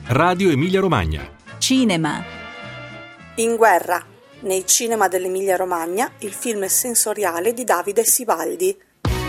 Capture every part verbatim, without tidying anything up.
Radio Emilia Romagna. Cinema. In guerra, nei cinema dell'Emilia Romagna, il film sensoriale di Davide Sibaldi.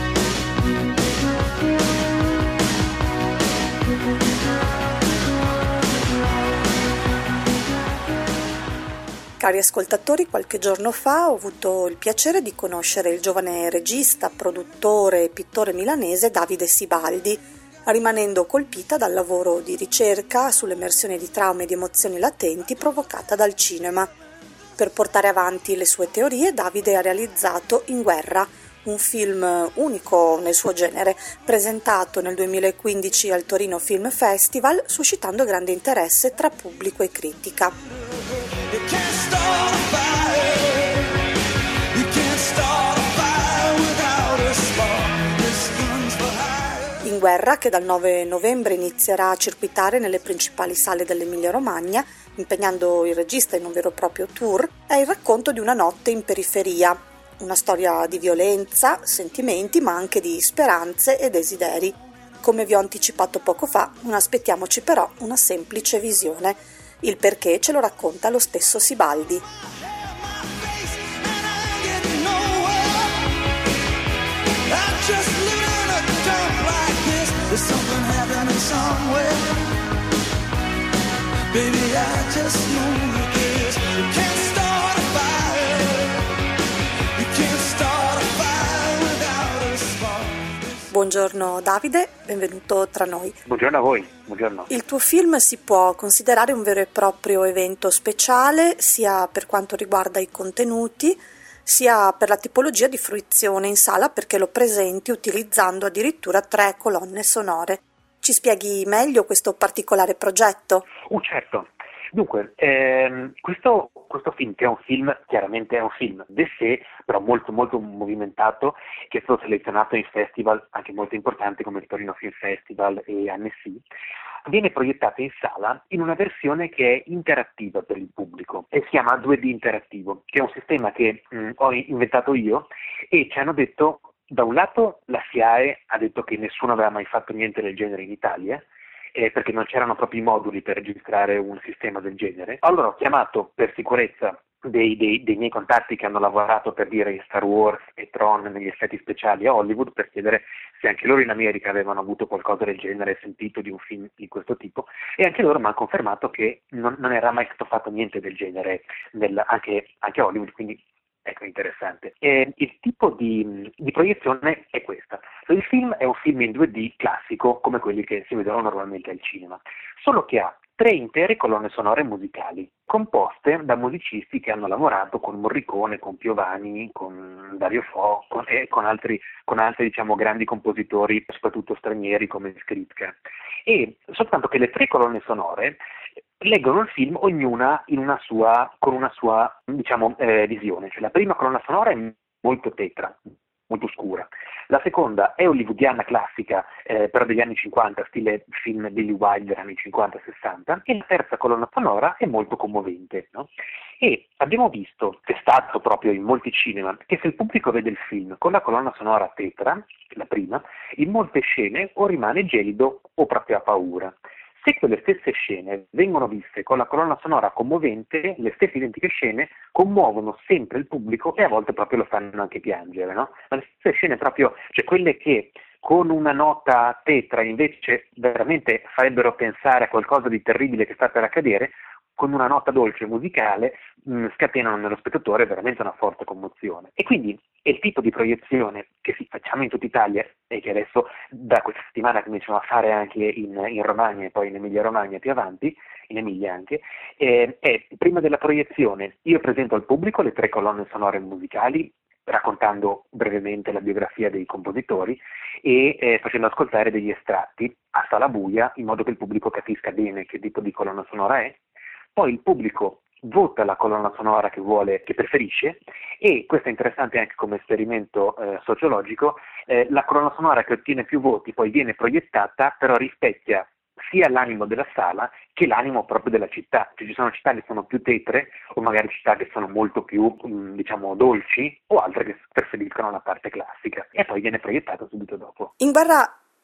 Cari ascoltatori, qualche giorno fa ho avuto il piacere di conoscere il giovane regista, produttore e pittore milanese Davide Sibaldi, rimanendo colpita dal lavoro di ricerca sull'emersione di traumi e di emozioni latenti provocata dal cinema. Per portare avanti le sue teorie, Davide ha realizzato In guerra, un film unico nel suo genere, presentato nel duemilaquindici al Torino Film Festival, suscitando grande interesse tra pubblico e critica. In guerra, che dal nove novembre inizierà a circuitare nelle principali sale dell'Emilia Romagna, impegnando il regista in un vero e proprio tour, è il racconto di una notte in periferia, una storia di violenza, sentimenti, ma anche di speranze e desideri. Come vi ho anticipato poco fa, non aspettiamoci però una semplice visione. Il perché ce lo racconta lo stesso Sibaldi. Buongiorno Davide, benvenuto tra noi. Buongiorno a voi, buongiorno. Il tuo film si può considerare un vero e proprio evento speciale, sia per quanto riguarda i contenuti, sia per la tipologia di fruizione in sala, perché lo presenti utilizzando addirittura tre colonne sonore. Ci spieghi meglio questo particolare progetto? Uh, certo. Dunque, ehm, questo, questo film, che è un film, chiaramente è un film de sé, però molto molto movimentato, che è stato selezionato in festival anche molto importanti come il Torino Film Festival e Annecy, viene proiettato in sala in una versione che è interattiva per il pubblico e si chiama due D interattivo, che è un sistema che mh, ho inventato io, e ci hanno detto, da un lato la S I A E ha detto che nessuno aveva mai fatto niente del genere in Italia, Eh, perché non c'erano proprio i moduli per registrare un sistema del genere. Allora ho chiamato per sicurezza dei, dei, dei miei contatti che hanno lavorato per dire in Star Wars e Tron negli effetti speciali a Hollywood, per chiedere se anche loro in America avevano avuto qualcosa del genere, sentito di un film di questo tipo, e anche loro mi hanno confermato che non, non era mai stato fatto niente del genere nel, anche, anche a Hollywood, quindi ecco, interessante. Eh, il tipo di, di proiezione è questa. Il film è un film in due D classico, come quelli che si vedono normalmente al cinema, solo che ha tre intere colonne sonore musicali, composte da musicisti che hanno lavorato con Morricone, con Piovani, con Dario Fo, con, e con altri, con altri diciamo, grandi compositori, soprattutto stranieri come Skripka. E soltanto che le tre colonne sonore leggono il film ognuna in una sua, con una sua diciamo, eh, visione. Cioè, la prima colonna sonora è molto tetra, molto scura. La seconda è hollywoodiana classica, eh, però degli anni cinquanta, stile film Billy Wilder anni cinquanta sessanta, e la terza colonna sonora è molto commovente, no? E abbiamo visto, testato proprio in molti cinema, che se il pubblico vede il film con la colonna sonora tetra, la prima, in molte scene o rimane gelido o proprio ha paura. Se quelle stesse scene vengono viste con la colonna sonora commovente, le stesse identiche scene commuovono sempre il pubblico e a volte proprio lo fanno anche piangere, no? Ma le stesse scene proprio, cioè quelle che con una nota tetra invece veramente farebbero pensare a qualcosa di terribile che sta per accadere, con una nota dolce musicale mh, scatenano nello spettatore veramente una forte commozione. E quindi è il tipo di proiezione che si facciamo in tutta Italia e che adesso da questa settimana cominciamo a fare anche in, in Romagna e poi in Emilia Romagna più avanti, in Emilia anche, eh, è prima della proiezione io presento al pubblico le tre colonne sonore musicali, raccontando brevemente la biografia dei compositori e eh, facendo ascoltare degli estratti a sala buia in modo che il pubblico capisca bene che tipo di colonna sonora è. Poi il pubblico vota la colonna sonora che vuole, che preferisce, e questo è interessante anche come esperimento eh, sociologico, eh, la colonna sonora che ottiene più voti poi viene proiettata, però rispecchia sia l'animo della sala che l'animo proprio della città. Cioè, ci sono città che sono più tetre o magari città che sono molto più mh, diciamo dolci o altre che preferiscono la parte classica, e poi viene proiettato subito dopo. In guerra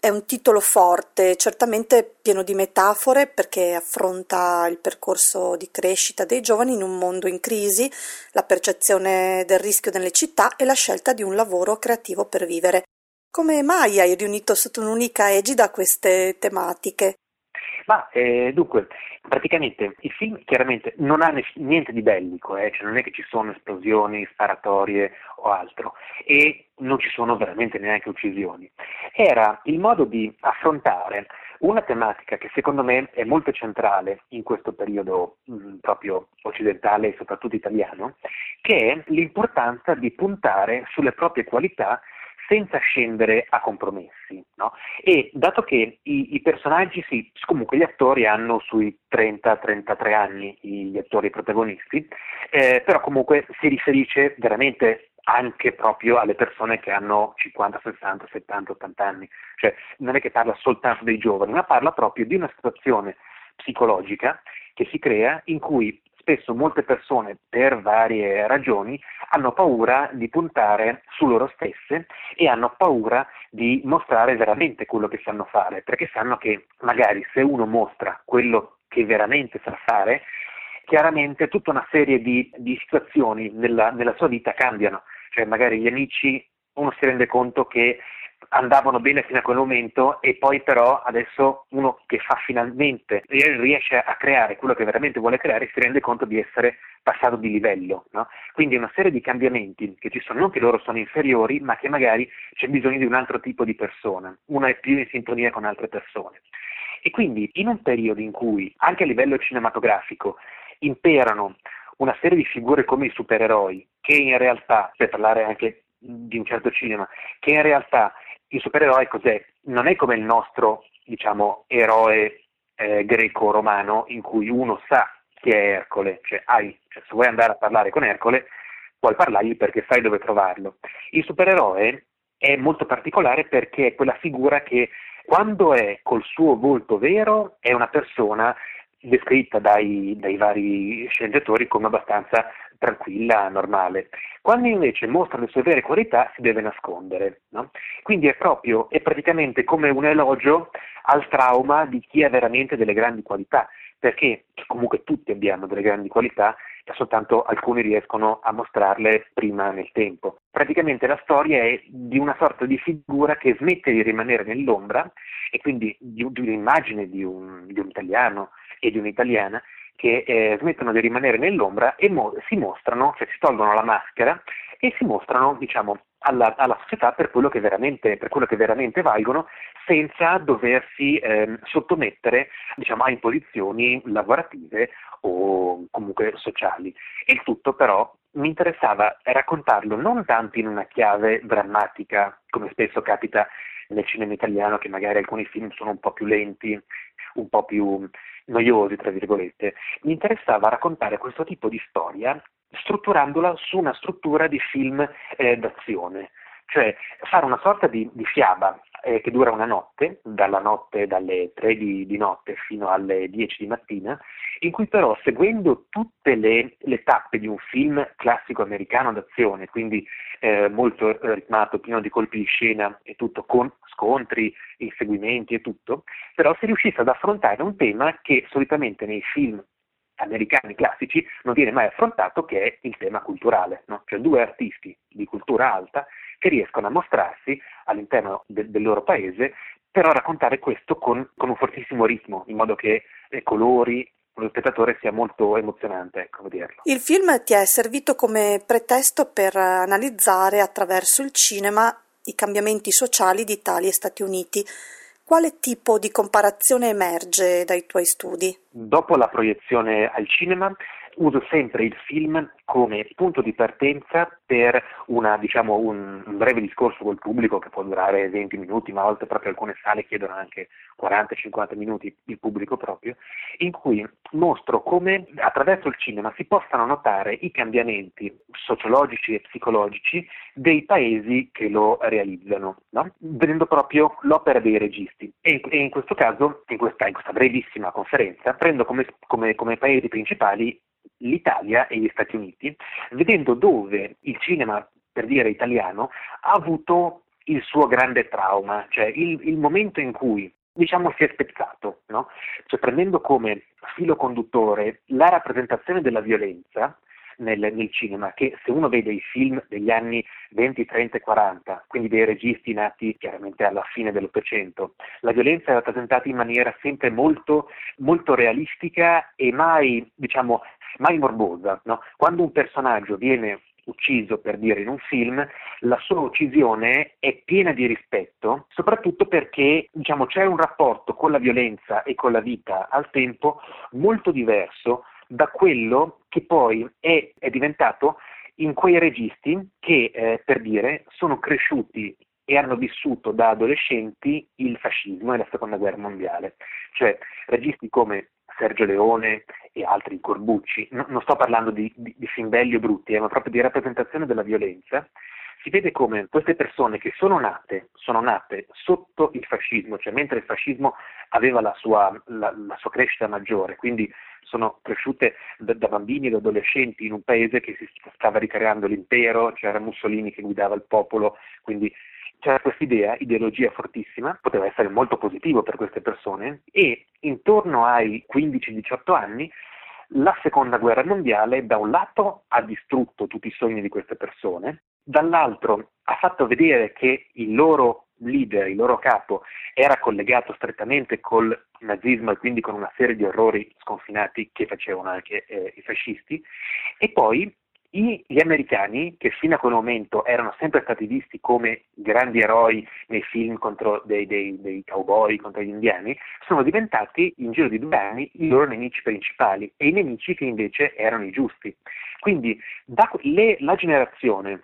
È un titolo forte, certamente pieno di metafore perché affronta il percorso di crescita dei giovani in un mondo in crisi, la percezione del rischio nelle città e la scelta di un lavoro creativo per vivere. Come mai hai riunito sotto un'unica egida queste tematiche? Ma eh, dunque, praticamente il film chiaramente non ha ne- niente di bellico, eh, cioè non è che ci sono esplosioni, sparatorie o altro, e non ci sono veramente neanche uccisioni. Era il modo di affrontare una tematica che secondo me è molto centrale in questo periodo mh, proprio occidentale e soprattutto italiano, che è l'importanza di puntare sulle proprie qualità senza scendere a compromessi, no? E dato che i, i personaggi, sì, comunque gli attori hanno sui trenta trentatré anni, gli attori protagonisti, eh, però comunque si riferisce veramente anche proprio alle persone che hanno cinquanta, sessanta, settanta, ottanta anni, cioè non è che parla soltanto dei giovani, ma parla proprio di una situazione psicologica che si crea in cui spesso molte persone, per varie ragioni, hanno paura di puntare su loro stesse e hanno paura di mostrare veramente quello che sanno fare, perché sanno che magari se uno mostra quello che veramente sa fare, chiaramente tutta una serie di, di situazioni nella, nella sua vita cambiano, cioè magari gli amici, uno si rende conto che andavano bene fino a quel momento e poi però adesso uno che fa finalmente, riesce a creare quello che veramente vuole creare, si rende conto di essere passato di livello, no? Quindi una serie di cambiamenti che ci sono, non che loro sono inferiori, ma che magari c'è bisogno di un altro tipo di persona, una è più in sintonia con altre persone. E quindi in un periodo in cui anche a livello cinematografico imperano una serie di figure come i supereroi, che in realtà, per parlare anche di un certo cinema, che in realtà il supereroe cos'è? Non è come il nostro, diciamo, eroe eh, greco-romano in cui uno sa chi è Ercole, cioè, hai, cioè se vuoi andare a parlare con Ercole puoi parlargli perché sai dove trovarlo. Il supereroe è molto particolare perché è quella figura che quando è col suo volto vero è una persona descritta dai, dai vari sceneggiatori come abbastanza tranquilla, normale. Quando invece mostra le sue vere qualità si deve nascondere, no? Quindi è proprio, è praticamente come un elogio al trauma di chi ha veramente delle grandi qualità, perché comunque tutti abbiamo delle grandi qualità, soltanto alcuni riescono a mostrarle prima nel tempo. Praticamente la storia è di una sorta di figura che smette di rimanere nell'ombra e quindi di, di un'immagine di un, di un italiano e di un'italiana che eh, smettono di rimanere nell'ombra e mo- si mostrano, cioè si tolgono la maschera e si mostrano, diciamo, alla, alla società per quello che veramente, per quello che veramente valgono, senza doversi eh, sottomettere, diciamo, a imposizioni lavorative o comunque sociali. Il tutto però mi interessava raccontarlo non tanto in una chiave drammatica, come spesso capita nel cinema italiano, che magari alcuni film sono un po' più lenti, un po' più noiosi, tra virgolette. Mi interessava raccontare questo tipo di storia strutturandola su una struttura di film eh, d'azione, cioè fare una sorta di, di fiaba eh, che dura una notte, dalla notte dalle tre di, di notte fino alle dieci di mattina, in cui però seguendo tutte le, le tappe di un film classico americano d'azione, quindi eh, molto ritmato, pieno di colpi di scena e tutto, con scontri, inseguimenti e tutto, però si riuscisse ad affrontare un tema che solitamente nei film americani classici non viene mai affrontato, che è il tema culturale, no? Cioè due artisti di cultura alta che riescono a mostrarsi all'interno de- del loro paese, però raccontare questo con, con un fortissimo ritmo, in modo che i colori, lo spettatore sia molto emozionante, ecco, vederlo. Il film ti è servito come pretesto per analizzare attraverso il cinema i cambiamenti sociali di Italia e Stati Uniti. Quale tipo di comparazione emerge dai tuoi studi? Dopo la proiezione al cinema uso sempre il film come punto di partenza per una, diciamo, un, un breve discorso col pubblico che può durare venti minuti, ma a volte proprio alcune sale chiedono anche quaranta cinquanta minuti, il pubblico proprio, in cui mostro come attraverso il cinema si possano notare i cambiamenti sociologici e psicologici dei paesi che lo realizzano, no? Vedendo proprio l'opera dei registi. E in, e in questo caso, in questa, in questa brevissima conferenza, prendo come, come, come paesi principali l'Italia e gli Stati Uniti, vedendo dove il cinema, per dire italiano, ha avuto il suo grande trauma, cioè il, il momento in cui, diciamo, si è spezzato, no? Cioè prendendo come filo conduttore la rappresentazione della violenza nel, nel cinema, che se uno vede i film degli anni venti, trenta e quaranta, quindi dei registi nati chiaramente alla fine dell'Ottocento, la violenza è rappresentata in maniera sempre molto, molto realistica e mai, diciamo, mai morbosa, no? Quando un personaggio viene ucciso, per dire, in un film, la sua uccisione è piena di rispetto, soprattutto perché, diciamo, c'è un rapporto con la violenza e con la vita al tempo molto diverso da quello che poi è, è diventato in quei registi che, eh, per dire, sono cresciuti e hanno vissuto da adolescenti il fascismo e la seconda guerra mondiale, cioè registi come Sergio Leone e altri, Corbucci, no, non sto parlando di, di, di film belli o brutti, eh, ma proprio di rappresentazione della violenza. Si vede come queste persone che sono nate, sono nate sotto il fascismo, cioè mentre il fascismo aveva la sua, la, la sua crescita maggiore, quindi sono cresciute da, da bambini e da adolescenti in un paese che si stava ricreando l'impero, c'era Mussolini che guidava il popolo, quindi c'era questa idea, ideologia fortissima, poteva essere molto positivo per queste persone, e intorno ai quindici diciotto anni la seconda guerra mondiale da un lato ha distrutto tutti i sogni di queste persone, dall'altro ha fatto vedere che il loro leader, il loro capo, era collegato strettamente col nazismo e quindi con una serie di orrori sconfinati che facevano anche eh, i fascisti, e poi I, gli americani, che fino a quel momento erano sempre stati visti come grandi eroi nei film contro dei, dei, dei cowboy, contro gli indiani, sono diventati in giro di due anni i loro nemici principali, e i nemici che invece erano i giusti. Quindi da, le, la generazione,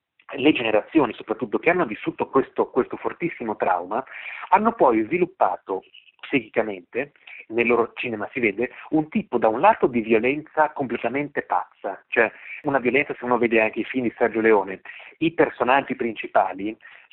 le generazioni soprattutto che hanno vissuto questo, questo fortissimo trauma, hanno poi sviluppato psichicamente, nel loro cinema si vede, un tipo da un lato di violenza completamente pazza, cioè una violenza, se uno vede anche i film di Sergio Leone, i personaggi principali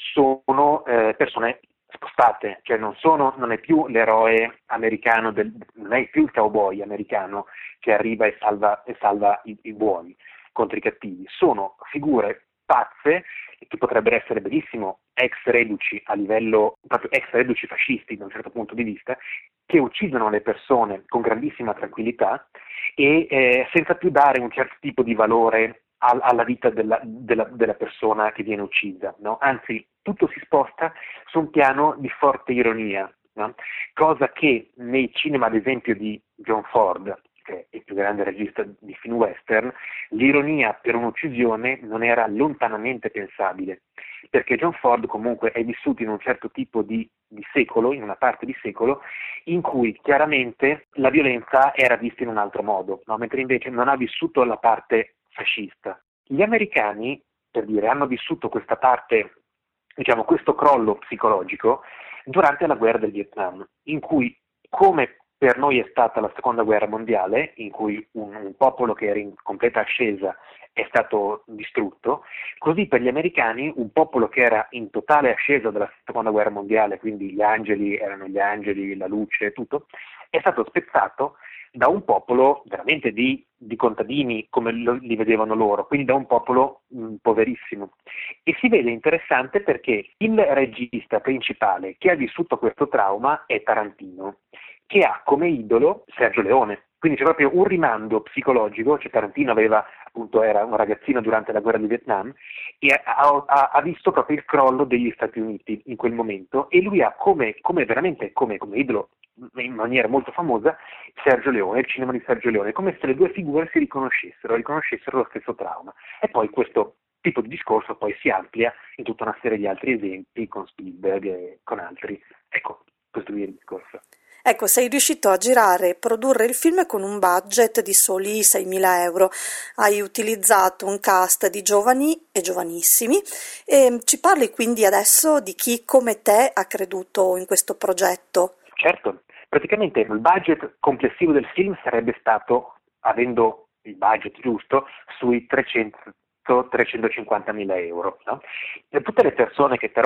sono eh, persone spostate, cioè non, sono, non è più l'eroe americano, del, non è più il cowboy americano che arriva e salva, e salva i, i buoni contro i cattivi, sono figure pazze che potrebbero essere benissimo ex reduci a livello, proprio ex reduci fascisti da un certo punto di vista, che uccidono le persone con grandissima tranquillità e eh, senza più dare un certo tipo di valore al, alla vita della, della, della persona che viene uccisa, no? Anzi, tutto si sposta su un piano di forte ironia, no? Cosa che nei cinema, ad esempio, di John Ford, che è il più grande regista di film western, l'ironia per un'uccisione non era lontanamente pensabile, perché John Ford comunque è vissuto in un certo tipo di, di secolo, in una parte di secolo, in cui chiaramente la violenza era vista in un altro modo, no? Mentre invece non ha vissuto la parte fascista. Gli americani, per dire, hanno vissuto questa parte, diciamo, questo crollo psicologico durante la guerra del Vietnam, in cui, come per noi è stata la seconda guerra mondiale, in cui un, un popolo che era in completa ascesa è stato distrutto, così per gli americani un popolo che era in totale ascesa dalla seconda guerra mondiale, quindi gli angeli erano gli angeli, la luce, tutto, è stato spezzato da un popolo veramente di, di contadini come lo, li vedevano loro, quindi da un popolo mh, poverissimo. E si vede interessante perché il regista principale che ha vissuto questo trauma è Tarantino, che ha come idolo Sergio Leone. Quindi c'è proprio un rimando psicologico, cioè Tarantino aveva, appunto, era un ragazzino durante la guerra di Vietnam e ha, ha, ha visto proprio il crollo degli Stati Uniti in quel momento, e lui ha come, come veramente come, come idolo, in maniera molto famosa, Sergio Leone, il cinema di Sergio Leone, come se le due figure si riconoscessero, riconoscessero lo stesso trauma. E poi questo tipo di discorso poi si amplia in tutta una serie di altri esempi, con Spielberg e con altri. Ecco, questo è il discorso. Ecco, sei riuscito a girare e produrre il film con un budget di soli seimila euro. Hai utilizzato un cast di giovani e giovanissimi e ci parli quindi adesso di chi come te ha creduto in questo progetto. Certo, praticamente il budget complessivo del film sarebbe stato, avendo il budget giusto, sui trecento trecentocinquantamila euro. No? Per tutte le persone che però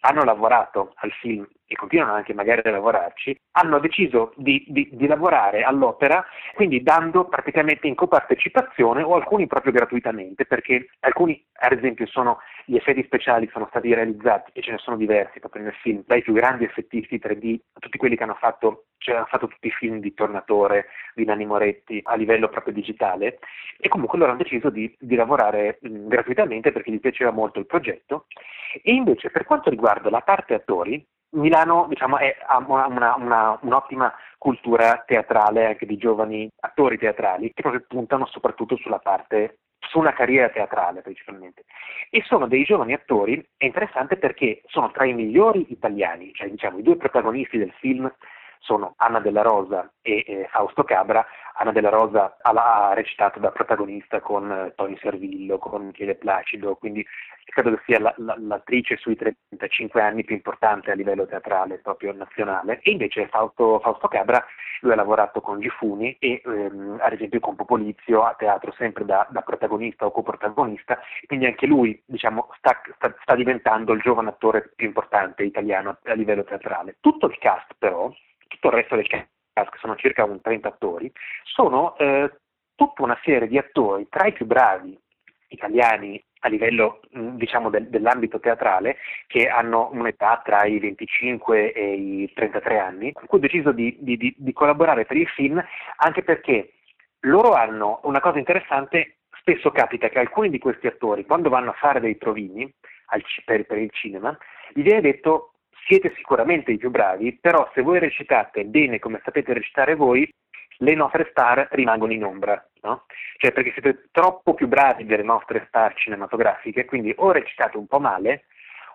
hanno lavorato al film e continuano anche magari a lavorarci, hanno deciso di, di, di lavorare all'opera, quindi dando praticamente in copartecipazione o alcuni proprio gratuitamente, perché alcuni, ad esempio, sono gli effetti speciali sono stati realizzati, e ce ne sono diversi proprio nel film, dai più grandi effettisti tre D, tutti quelli che hanno fatto, cioè hanno fatto tutti i film di Tornatore, di Nanni Moretti, a livello proprio digitale, e comunque loro hanno deciso di, di lavorare mh, gratuitamente perché gli piaceva molto il progetto. E invece per quanto riguarda la parte attori, Milano diciamo, è, ha una, una, una, un'ottima cultura teatrale anche di giovani attori teatrali che proprio puntano soprattutto sulla parte, su una carriera teatrale principalmente. E sono dei giovani attori, è interessante perché sono tra i migliori italiani, cioè diciamo i due protagonisti del film sono Anna Della Rosa e eh, Fausto Cabra. Anna Della Rosa ha, ha recitato da protagonista con eh, Tony Servillo, con Michele Placido, quindi credo che sia la, la, l'attrice sui trentacinque anni più importante a livello teatrale proprio nazionale. E invece Fausto, Fausto Cabra, lui ha lavorato con Gifuni e ehm, ad esempio con Popolizio a teatro sempre da, da protagonista o coprotagonista, quindi anche lui diciamo sta, sta, sta diventando il giovane attore più importante italiano a livello teatrale. Tutto il cast però, tutto il resto del cast, che sono circa un trenta attori, sono eh, tutta una serie di attori tra i più bravi italiani a livello diciamo del, dell'ambito teatrale, che hanno un'età tra i venticinque e i trentatré anni, con cui ho deciso di, di, di, di collaborare per il film, anche perché loro hanno una cosa interessante. Spesso capita che alcuni di questi attori, quando vanno a fare dei provini al, per, per il cinema, gli viene detto: siete sicuramente i più bravi, però se voi recitate bene come sapete recitare voi, le nostre star rimangono in ombra, no? Cioè perché siete troppo più bravi delle nostre star cinematografiche, quindi o recitate un po' male,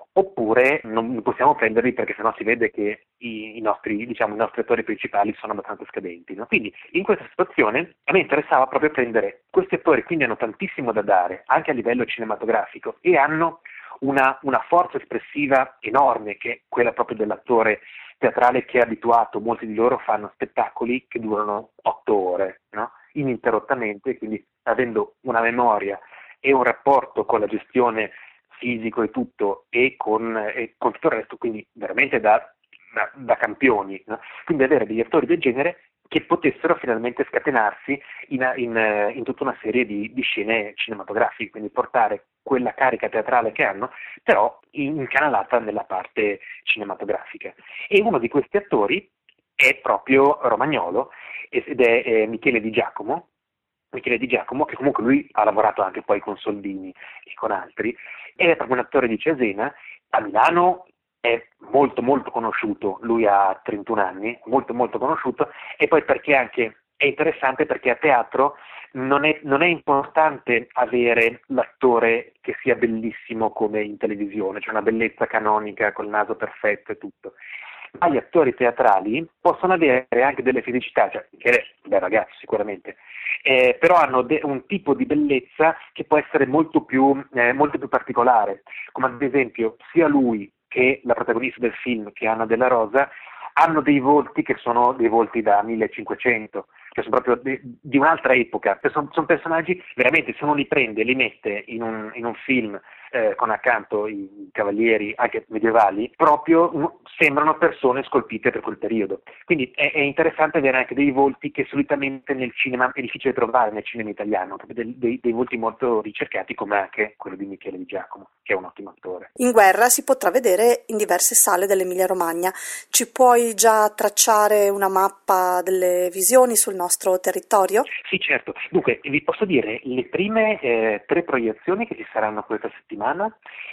oppure non possiamo prenderli perché sennò si vede che i, i, nostri, diciamo, i nostri attori principali sono abbastanza scadenti, no? Quindi in questa situazione a me interessava proprio prendere questi attori, quindi hanno tantissimo da dare, anche a livello cinematografico, e hanno Una, una forza espressiva enorme, che è quella proprio dell'attore teatrale che è abituato. Molti di loro fanno spettacoli che durano otto ore, no? Ininterrottamente, quindi avendo una memoria e un rapporto con la gestione fisico e tutto, e con, e con tutto il resto, quindi veramente da, da, da campioni, no? Quindi avere degli attori del genere che potessero finalmente scatenarsi in, in, in tutta una serie di, di scene cinematografiche, quindi portare quella carica teatrale che hanno, però incanalata nella parte cinematografica. E uno di questi attori è proprio romagnolo ed è eh, Michele Di Giacomo, Michele Di Giacomo, che comunque lui ha lavorato anche poi con Soldini e con altri, ed è proprio un attore di Cesena. A Milano è molto molto conosciuto, lui ha trentuno anni, molto molto conosciuto, e poi perché anche è interessante perché a teatro non è, non è importante avere l'attore che sia bellissimo come in televisione, cioè una bellezza canonica col naso perfetto e tutto. Ma gli attori teatrali possono avere anche delle fisicità, cioè che è un bel ragazzo sicuramente, eh, però hanno de- un tipo di bellezza che può essere molto più, eh, molto più particolare, come ad esempio sia lui che la protagonista del film, che è Anna Della Rosa, hanno dei volti che sono dei volti da millecinquecento, che sono proprio di, di un'altra epoca. Sono, sono personaggi, veramente, se uno li prende e li mette in un, in un film eh, con accanto i cavalieri anche medievali, proprio um, sembrano persone scolpite per quel periodo. Quindi è, è interessante avere anche dei volti che solitamente nel cinema è difficile trovare, nel cinema italiano, proprio dei, dei, dei volti molto ricercati, come anche quello di Michele Di Giacomo, che è un ottimo attore. In Guerra si potrà vedere in diverse sale dell'Emilia Romagna. Ci puoi già tracciare una mappa delle visioni sul nostro territorio? Sì, certo. Dunque, vi posso dire le prime eh, tre proiezioni che ci saranno questa settimana,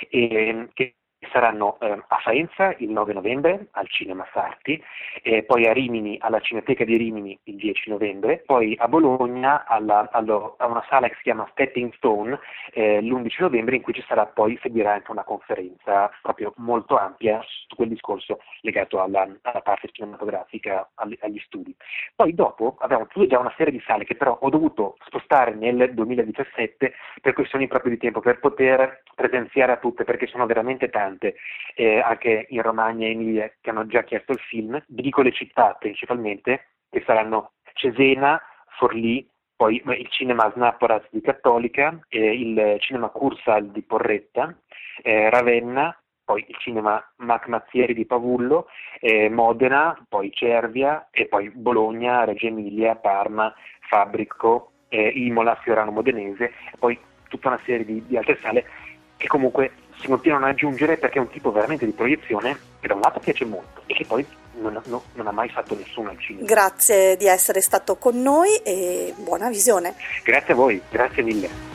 eh, che saranno eh, a Faenza il nove novembre al Cinema Sarti, eh, poi a Rimini alla Cineteca di Rimini il dieci novembre, poi a Bologna alla, allo, a una sala che si chiama Stepping Stone eh, l'undici novembre, in cui ci sarà poi seguirà anche una conferenza proprio molto ampia su quel discorso legato alla, alla parte cinematografica, agli, agli studi. Poi dopo abbiamo già una serie di sale che però ho dovuto spostare nel duemiladiciassette per questioni proprio di tempo, per poter presenziare a tutte, perché sono veramente tante. Eh, anche in Romagna e Emilia che hanno già chiesto il film. Vi dico le città principalmente, che saranno Cesena, Forlì, poi il cinema Snaporaz di Cattolica, eh, il cinema Cursal di Porretta, eh, Ravenna, poi il cinema Mac Mazzieri di Pavullo, eh, Modena, poi Cervia e poi Bologna, Reggio Emilia, Parma, Fabbrico, eh, Imola, Fiorano Modenese e poi tutta una serie di, di altre sale che comunque si continuano ad aggiungere perché è un tipo veramente di proiezione che da un lato piace molto e che poi non, non, non ha mai fatto nessuno al cinema. Grazie di essere stato con noi e buona visione. Grazie a voi, grazie mille.